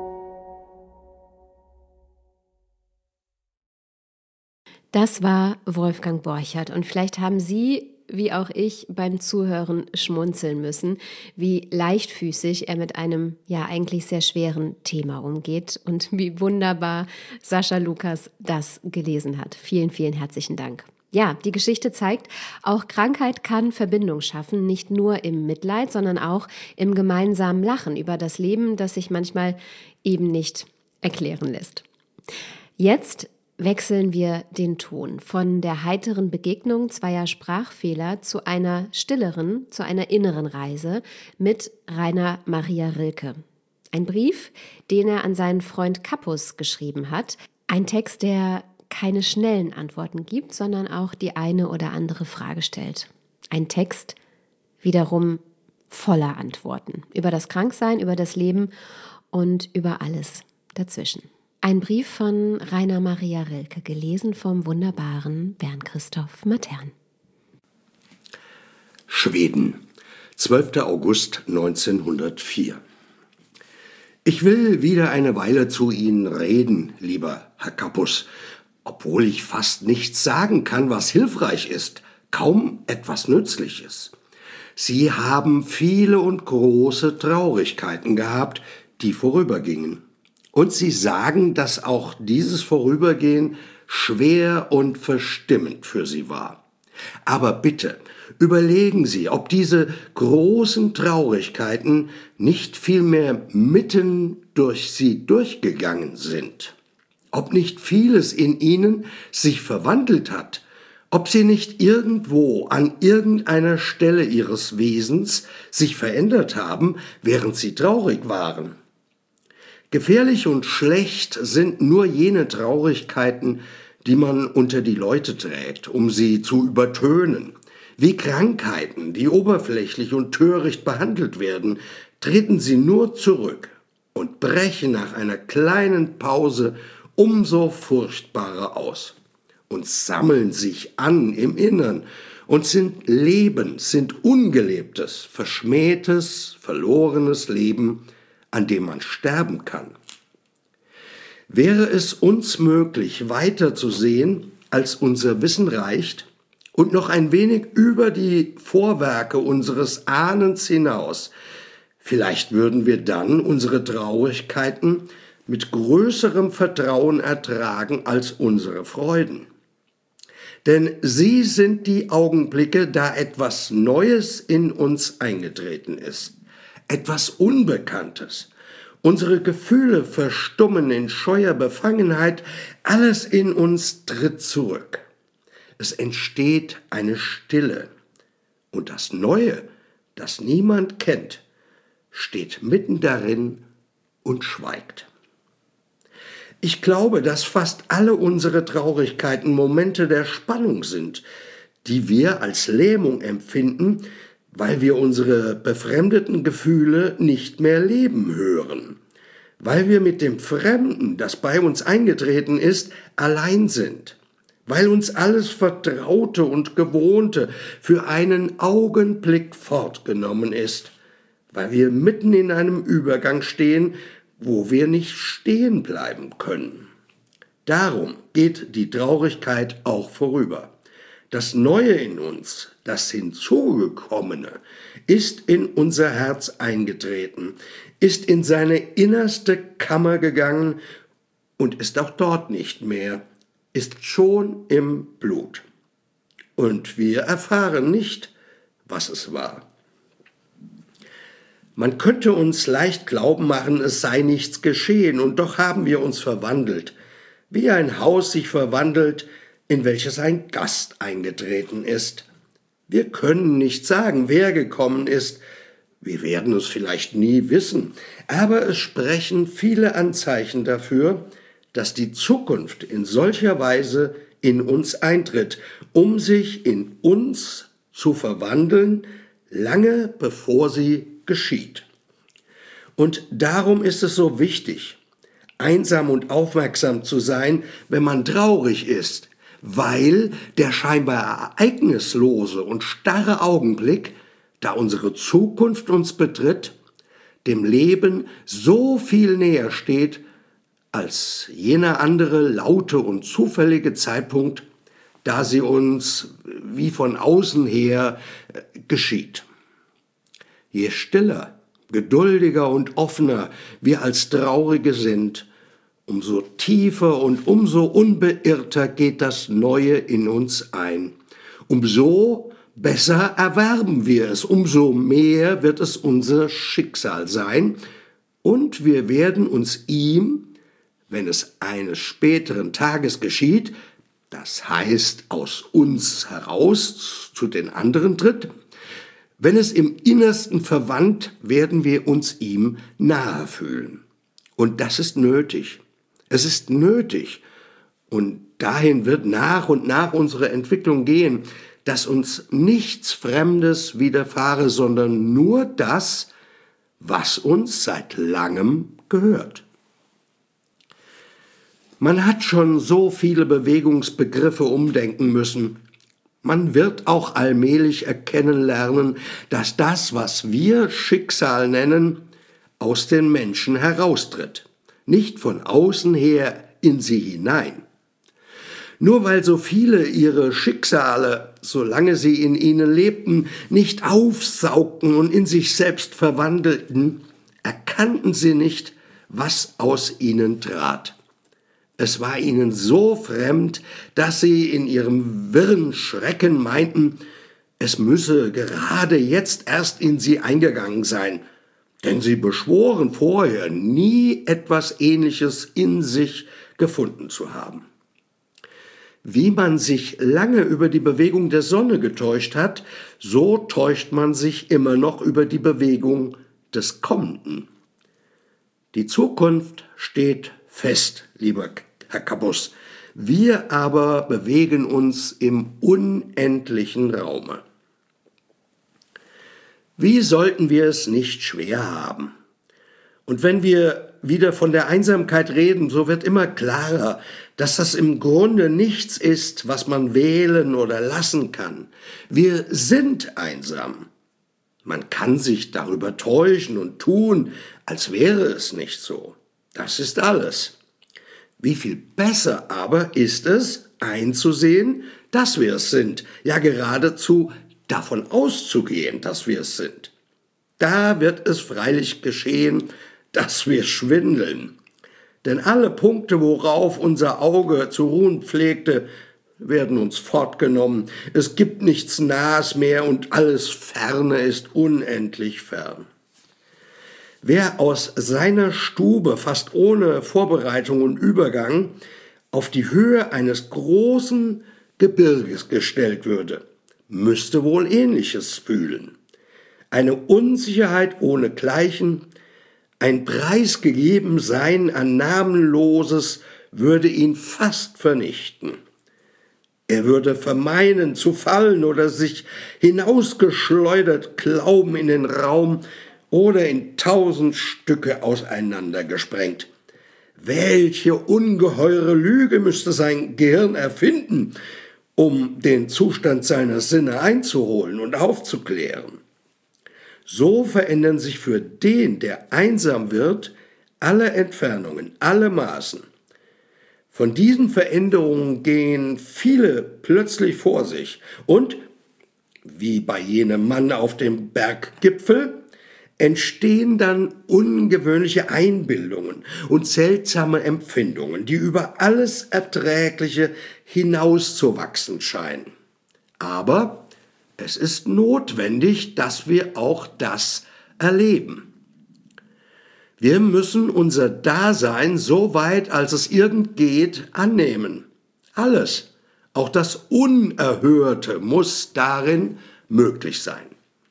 Das war Wolfgang Borchert und vielleicht haben Sie, wie auch ich, beim Zuhören schmunzeln müssen, wie leichtfüßig er mit einem ja eigentlich sehr schweren Thema umgeht und wie wunderbar Sascha Lukas das gelesen hat. Vielen, vielen herzlichen Dank. Ja, die Geschichte zeigt, auch Krankheit kann Verbindung schaffen, nicht nur im Mitleid, sondern auch im gemeinsamen Lachen über das Leben, das sich manchmal eben nicht erklären lässt. Jetzt wechseln wir den Ton von der heiteren Begegnung zweier Sprachfehler zu einer stilleren, zu einer inneren Reise mit Rainer Maria Rilke. Ein Brief, den er an seinen Freund Kappus geschrieben hat. Ein Text, der keine schnellen Antworten gibt, sondern auch die eine oder andere Frage stellt. Ein Text wiederum voller Antworten über das Kranksein, über das Leben und über alles dazwischen. Ein Brief von Rainer Maria Rilke, gelesen vom wunderbaren Bernd Christoph Matern. Schweden, zwölfter August neunzehnhundertvier. Ich will wieder eine Weile zu Ihnen reden, lieber Herr Kappus, obwohl ich fast nichts sagen kann, was hilfreich ist, kaum etwas Nützliches. Sie haben viele und große Traurigkeiten gehabt, die vorübergingen. Und Sie sagen, dass auch dieses Vorübergehen schwer und verstimmend für Sie war. Aber bitte, überlegen Sie, ob diese großen Traurigkeiten nicht vielmehr mitten durch Sie durchgegangen sind. Ob nicht vieles in Ihnen sich verwandelt hat, ob Sie nicht irgendwo an irgendeiner Stelle Ihres Wesens sich verändert haben, während Sie traurig waren. Gefährlich und schlecht sind nur jene Traurigkeiten, die man unter die Leute trägt, um sie zu übertönen. Wie Krankheiten, die oberflächlich und töricht behandelt werden, treten sie nur zurück und brechen nach einer kleinen Pause umso furchtbarer aus und sammeln sich an im Innern und sind Leben, sind ungelebtes, verschmähtes, verlorenes Leben, an dem man sterben kann. Wäre es uns möglich, weiter zu sehen, als unser Wissen reicht, und noch ein wenig über die Vorwerke unseres Ahnens hinaus, vielleicht würden wir dann unsere Traurigkeiten mit größerem Vertrauen ertragen als unsere Freuden. Denn sie sind die Augenblicke, da etwas Neues in uns eingetreten ist. Etwas Unbekanntes. Unsere Gefühle verstummen in scheuer Befangenheit, alles in uns tritt zurück. Es entsteht eine Stille. Und das Neue, das niemand kennt, steht mitten darin und schweigt. Ich glaube, dass fast alle unsere Traurigkeiten Momente der Spannung sind, die wir als Lähmung empfinden, weil wir unsere befremdeten Gefühle nicht mehr leben hören, weil wir mit dem Fremden, das bei uns eingetreten ist, allein sind, weil uns alles Vertraute und Gewohnte für einen Augenblick fortgenommen ist, weil wir mitten in einem Übergang stehen, wo wir nicht stehen bleiben können. Darum geht die Traurigkeit auch vorüber. Das Neue in uns, das Hinzugekommene, ist in unser Herz eingetreten, ist in seine innerste Kammer gegangen und ist auch dort nicht mehr, ist schon im Blut. Und wir erfahren nicht, was es war. Man könnte uns leicht glauben machen, es sei nichts geschehen, und doch haben wir uns verwandelt, wie ein Haus sich verwandelt, in welches ein Gast eingetreten ist. Wir können nicht sagen, wer gekommen ist. Wir werden es vielleicht nie wissen, aber es sprechen viele Anzeichen dafür, dass die Zukunft in solcher Weise in uns eintritt, um sich in uns zu verwandeln, lange bevor sie geschieht. Und darum ist es so wichtig, einsam und aufmerksam zu sein, wenn man traurig ist, weil der scheinbar ereignislose und starre Augenblick, da unsere Zukunft uns betritt, dem Leben so viel näher steht, als jener andere laute und zufällige Zeitpunkt, da sie uns wie von außen her geschieht. Je stiller, geduldiger und offener wir als Traurige sind, umso tiefer und umso unbeirrter geht das Neue in uns ein. Umso besser erwerben wir es, umso mehr wird es unser Schicksal sein, und wir werden uns ihm, wenn es eines späteren Tages geschieht, das heißt aus uns heraus zu den anderen tritt, wenn es im Innersten verwandt, werden wir uns ihm nahe fühlen. Und das ist nötig. Es ist nötig. Und dahin wird nach und nach unsere Entwicklung gehen, dass uns nichts Fremdes widerfahre, sondern nur das, was uns seit langem gehört. Man hat schon so viele Bewegungsbegriffe umdenken müssen. Man wird auch allmählich erkennen lernen, dass das, was wir Schicksal nennen, aus den Menschen heraustritt, nicht von außen her in sie hinein. Nur weil so viele ihre Schicksale, solange sie in ihnen lebten, nicht aufsaugten und in sich selbst verwandelten, erkannten sie nicht, was aus ihnen trat. Es war ihnen so fremd, dass sie in ihrem wirren Schrecken meinten, es müsse gerade jetzt erst in sie eingegangen sein, denn sie beschworen vorher, nie etwas Ähnliches in sich gefunden zu haben. Wie man sich lange über die Bewegung der Sonne getäuscht hat, so täuscht man sich immer noch über die Bewegung des Kommenden. Die Zukunft steht fest, lieber Herr Kappus. Wir aber bewegen uns im unendlichen Raume. Wie sollten wir es nicht schwer haben? Und wenn wir wieder von der Einsamkeit reden, so wird immer klarer, dass das im Grunde nichts ist, was man wählen oder lassen kann. Wir sind einsam. Man kann sich darüber täuschen und tun, als wäre es nicht so. Das ist alles. Wie viel besser aber ist es, einzusehen, dass wir es sind, ja geradezu davon auszugehen, dass wir es sind. Da wird es freilich geschehen, dass wir schwindeln. Denn alle Punkte, worauf unser Auge zu ruhen pflegte, werden uns fortgenommen. Es gibt nichts Nahes mehr und alles Ferne ist unendlich fern. Wer aus seiner Stube fast ohne Vorbereitung und Übergang auf die Höhe eines großen Gebirges gestellt würde, müsste wohl Ähnliches fühlen. Eine Unsicherheit ohnegleichen, ein Preisgegebensein an Namenloses würde ihn fast vernichten. Er würde vermeinen zu fallen oder sich hinausgeschleudert glauben in den Raum oder in tausend Stücke auseinandergesprengt. Welche ungeheure Lüge müsste sein Gehirn erfinden, um den Zustand seiner Sinne einzuholen und aufzuklären? So verändern sich für den, der einsam wird, alle Entfernungen, alle Maßen. Von diesen Veränderungen gehen viele plötzlich vor sich und, wie bei jenem Mann auf dem Berggipfel, entstehen dann ungewöhnliche Einbildungen und seltsame Empfindungen, die über alles Erträgliche hinauszuwachsen scheinen. Aber es ist notwendig, dass wir auch das erleben. Wir müssen unser Dasein so weit, als es irgend geht, annehmen. Alles, auch das Unerhörte, muss darin möglich sein.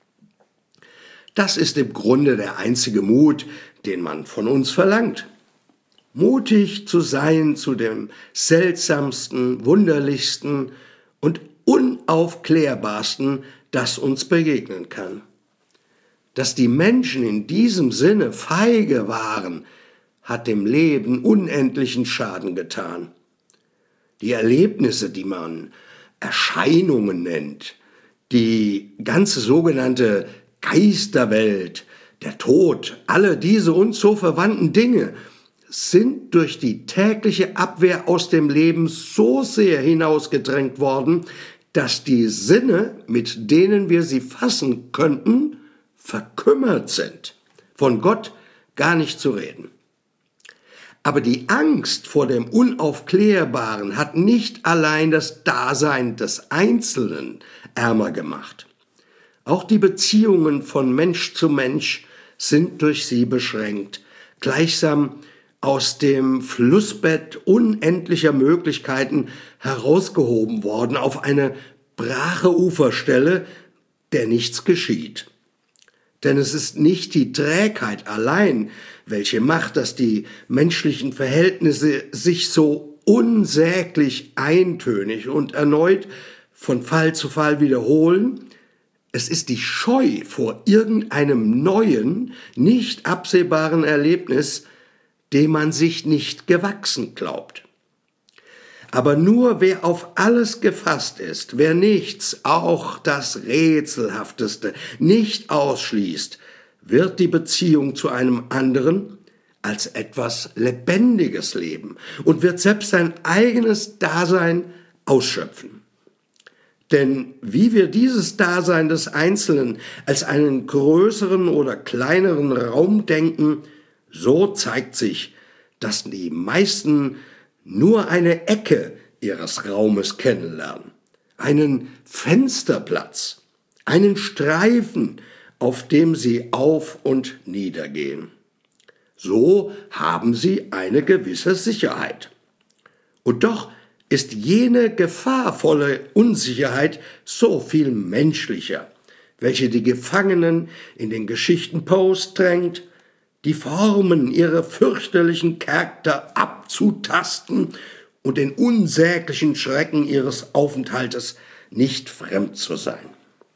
Das ist im Grunde der einzige Mut, den man von uns verlangt. Mutig zu sein zu dem seltsamsten, wunderlichsten und unaufklärbarsten, das uns begegnen kann. Dass die Menschen in diesem Sinne feige waren, hat dem Leben unendlichen Schaden getan. Die Erlebnisse, die man Erscheinungen nennt, die ganze sogenannte Geisterwelt, der Tod, alle diese uns so verwandten Dinge sind durch die tägliche Abwehr aus dem Leben so sehr hinausgedrängt worden, dass die Sinne, mit denen wir sie fassen könnten, verkümmert sind. Von Gott gar nicht zu reden. Aber die Angst vor dem Unaufklärbaren hat nicht allein das Dasein des Einzelnen ärmer gemacht. Auch die Beziehungen von Mensch zu Mensch sind durch sie beschränkt, gleichsam aus dem Flussbett unendlicher Möglichkeiten herausgehoben worden auf eine brache Uferstelle, der nichts geschieht. Denn es ist nicht die Trägheit allein, welche macht, dass die menschlichen Verhältnisse sich so unsäglich eintönig und erneut von Fall zu Fall wiederholen. Es ist die Scheu vor irgendeinem neuen, nicht absehbaren Erlebnis, dem man sich nicht gewachsen glaubt. Aber nur wer auf alles gefasst ist, wer nichts, auch das Rätselhafteste, nicht ausschließt, wird die Beziehung zu einem anderen als etwas Lebendiges leben und wird selbst sein eigenes Dasein ausschöpfen. Denn wie wir dieses Dasein des Einzelnen als einen größeren oder kleineren Raum denken, so zeigt sich, dass die meisten nur eine Ecke ihres Raumes kennenlernen, einen Fensterplatz, einen Streifen, auf dem sie auf und nieder gehen. So haben sie eine gewisse Sicherheit. Und doch ist jene gefahrvolle Unsicherheit so viel menschlicher, welche die Gefangenen in den Geschichten Poes drängt, die Formen ihrer fürchterlichen Charakter abzutasten und den unsäglichen Schrecken ihres Aufenthaltes nicht fremd zu sein.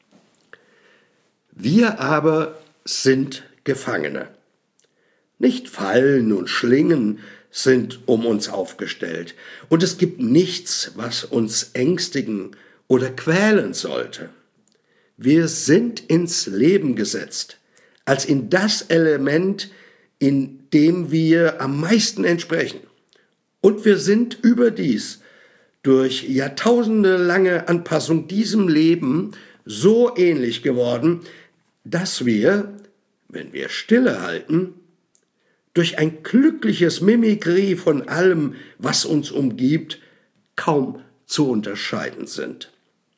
Wir aber sind Gefangene. Nicht Fallen und Schlingen sind um uns aufgestellt, und es gibt nichts, was uns ängstigen oder quälen sollte. Wir sind ins Leben gesetzt, als in das Element, in dem wir am meisten entsprechen. Und wir sind überdies durch jahrtausendelange Anpassung diesem Leben so ähnlich geworden, dass wir, wenn wir Stille halten, durch ein glückliches Mimikrie von allem, was uns umgibt, kaum zu unterscheiden sind.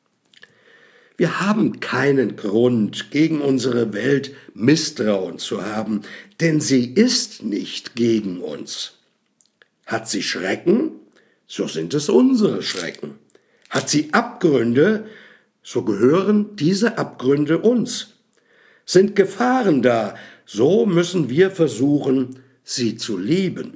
Wir haben keinen Grund, gegen unsere Welt Misstrauen zu haben, denn sie ist nicht gegen uns. Hat sie Schrecken, so sind es unsere Schrecken. Hat sie Abgründe, so gehören diese Abgründe uns. Sind Gefahren da, so müssen wir versuchen, sie zu lieben.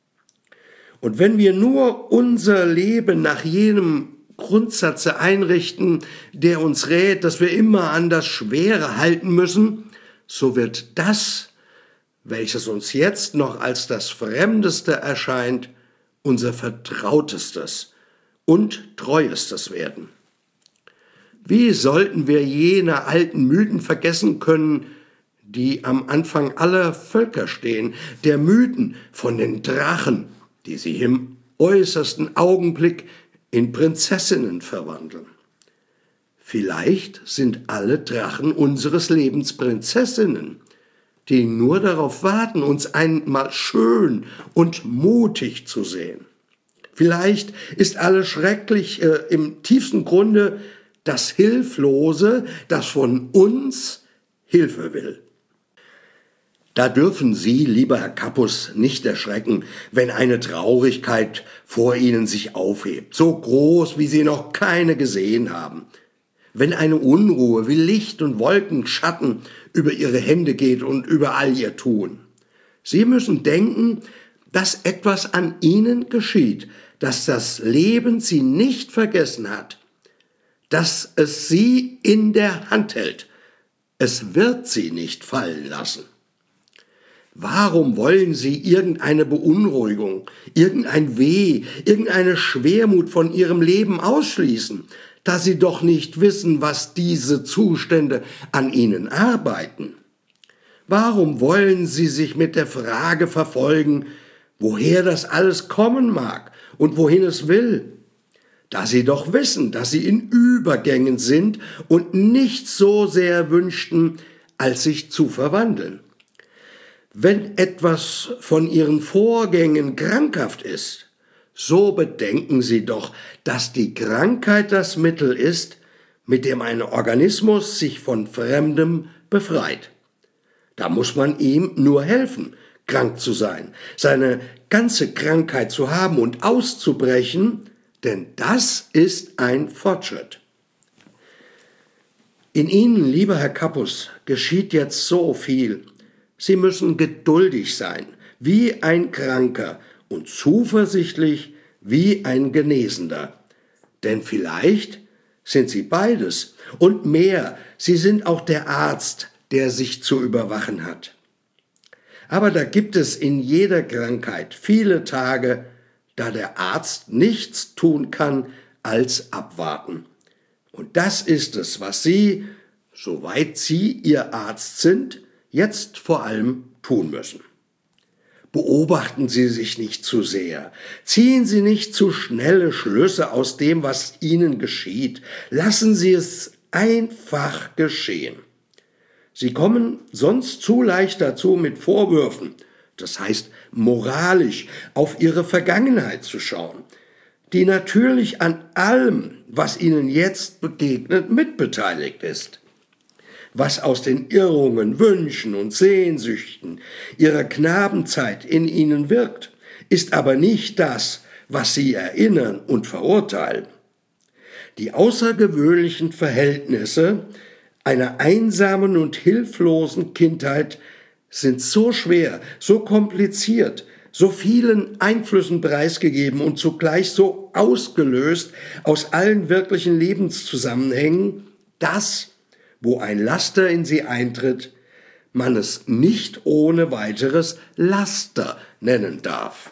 Und wenn wir nur unser Leben nach jenem Grundsatze einrichten, der uns rät, dass wir immer an das Schwere halten müssen, so wird das, welches uns jetzt noch als das Fremdeste erscheint, unser Vertrautestes und Treuestes werden. Wie sollten wir jene alten Mythen vergessen können, die am Anfang aller Völker stehen, der Mythen von den Drachen, die sich im äußersten Augenblick in Prinzessinnen verwandeln. Vielleicht sind alle Drachen unseres Lebens Prinzessinnen, die nur darauf warten, uns einmal schön und mutig zu sehen. Vielleicht ist alles schrecklich äh, im tiefsten Grunde das Hilflose, das von uns Hilfe will. Da dürfen Sie, lieber Herr Kappus, nicht erschrecken, wenn eine Traurigkeit vor Ihnen sich aufhebt, so groß, wie Sie noch keine gesehen haben. Wenn eine Unruhe wie Licht und Wolken, Schatten über Ihre Hände geht und über all Ihr Tun. Sie müssen denken, dass etwas an Ihnen geschieht, dass das Leben Sie nicht vergessen hat, dass es Sie in der Hand hält. Es wird Sie nicht fallen lassen. Warum wollen Sie irgendeine Beunruhigung, irgendein Weh, irgendeine Schwermut von Ihrem Leben ausschließen, da Sie doch nicht wissen, was diese Zustände an Ihnen arbeiten? Warum wollen Sie sich mit der Frage verfolgen, woher das alles kommen mag und wohin es will? Da Sie doch wissen, dass Sie in Übergängen sind und nicht so sehr wünschten, als sich zu verwandeln. Wenn etwas von Ihren Vorgängen krankhaft ist, so bedenken Sie doch, dass die Krankheit das Mittel ist, mit dem ein Organismus sich von Fremdem befreit. Da muss man ihm nur helfen, krank zu sein, seine ganze Krankheit zu haben und auszubrechen, denn das ist ein Fortschritt. In Ihnen, lieber Herr Kappus, geschieht jetzt so viel. Sie müssen geduldig sein, wie ein Kranker, und zuversichtlich wie ein Genesender. Denn vielleicht sind Sie beides und mehr. Sie sind auch der Arzt, der sich zu überwachen hat. Aber da gibt es in jeder Krankheit viele Tage, da der Arzt nichts tun kann, als abwarten. Und das ist es, was Sie, soweit Sie Ihr Arzt sind, jetzt vor allem tun müssen. Beobachten Sie sich nicht zu sehr. Ziehen Sie nicht zu schnelle Schlüsse aus dem, was Ihnen geschieht. Lassen Sie es einfach geschehen. Sie kommen sonst zu leicht dazu, mit Vorwürfen, das heißt moralisch, auf Ihre Vergangenheit zu schauen, die natürlich an allem, was Ihnen jetzt begegnet, mitbeteiligt ist. Was aus den Irrungen, Wünschen und Sehnsüchten Ihrer Knabenzeit in Ihnen wirkt, ist aber nicht das, was Sie erinnern und verurteilen. Die außergewöhnlichen Verhältnisse einer einsamen und hilflosen Kindheit sind so schwer, so kompliziert, so vielen Einflüssen preisgegeben und zugleich so ausgelöst aus allen wirklichen Lebenszusammenhängen, dass, wo ein Laster in sie eintritt, man es nicht ohne weiteres Laster nennen darf.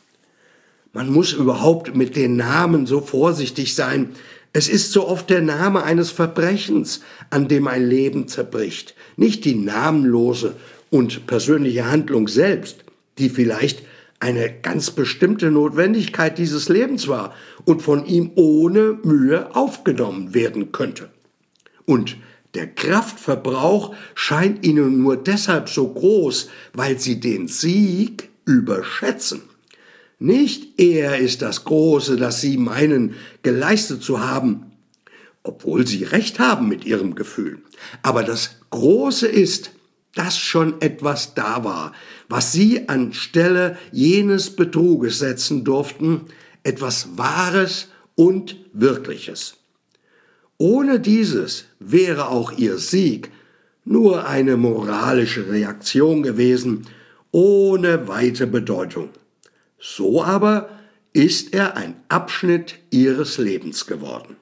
Man muss überhaupt mit den Namen so vorsichtig sein. Es ist so oft der Name eines Verbrechens, an dem ein Leben zerbricht, nicht die namenlose und persönliche Handlung selbst, die vielleicht eine ganz bestimmte Notwendigkeit dieses Lebens war und von ihm ohne Mühe aufgenommen werden könnte. Und der Kraftverbrauch scheint ihnen nur deshalb so groß, weil sie den Sieg überschätzen. Nicht er ist das Große, das sie meinen, geleistet zu haben, obwohl sie recht haben mit ihrem Gefühl. Aber das Große ist, dass schon etwas da war, was sie anstelle jenes Betruges setzen durften, etwas Wahres und Wirkliches. Ohne dieses wäre auch ihr Sieg nur eine moralische Reaktion gewesen, ohne weite Bedeutung. So aber ist er ein Abschnitt ihres Lebens geworden.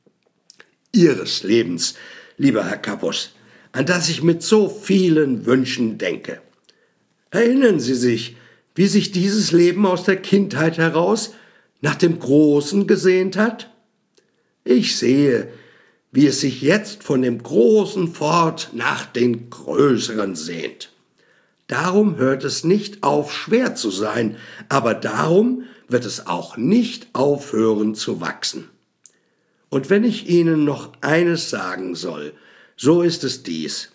Ihres Lebens, lieber Herr Kappus, an das ich mit so vielen Wünschen denke. Erinnern Sie sich, wie sich dieses Leben aus der Kindheit heraus nach dem Großen gesehnt hat? Ich sehe, wie es sich jetzt von dem Großen fort nach den Größeren sehnt. Darum hört es nicht auf, schwer zu sein, aber darum wird es auch nicht aufhören zu wachsen. Und wenn ich Ihnen noch eines sagen soll, so ist es dies.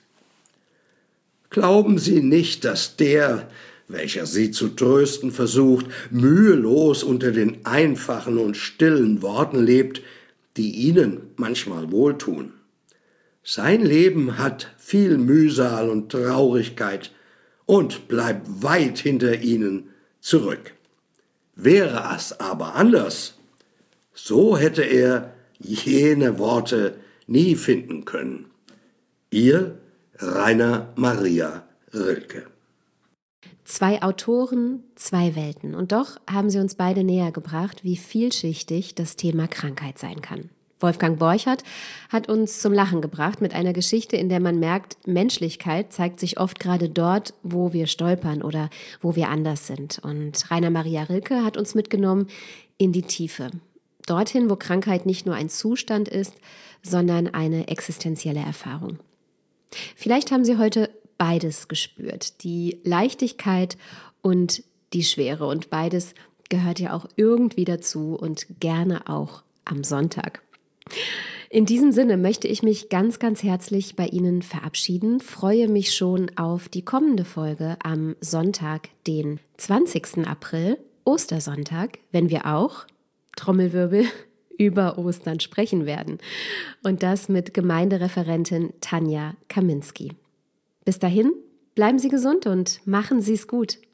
Glauben Sie nicht, dass der, welcher Sie zu trösten versucht, mühelos unter den einfachen und stillen Worten lebt, die Ihnen manchmal wohltun. Sein Leben hat viel Mühsal und Traurigkeit und bleibt weit hinter Ihnen zurück. Wäre es aber anders, so hätte er jene Worte nie finden können. Ihr Rainer Maria Rilke. Zwei Autoren, zwei Welten. Und doch haben sie uns beide näher gebracht, wie vielschichtig das Thema Krankheit sein kann. Wolfgang Borchert hat uns zum Lachen gebracht mit einer Geschichte, in der man merkt, Menschlichkeit zeigt sich oft gerade dort, wo wir stolpern oder wo wir anders sind. Und Rainer Maria Rilke hat uns mitgenommen in die Tiefe. Dorthin, wo Krankheit nicht nur ein Zustand ist, sondern eine existenzielle Erfahrung. Vielleicht haben Sie heute beides gespürt, die Leichtigkeit und die Schwere. Und beides gehört ja auch irgendwie dazu und gerne auch am Sonntag. In diesem Sinne möchte ich mich ganz, ganz herzlich bei Ihnen verabschieden, freue mich schon auf die kommende Folge am Sonntag, den zwanzigsten April, Ostersonntag, wenn wir auch, Trommelwirbel, über Ostern sprechen werden. Und das mit Gemeindereferentin Tanja Kaminski. Bis dahin, bleiben Sie gesund und machen Sie es gut.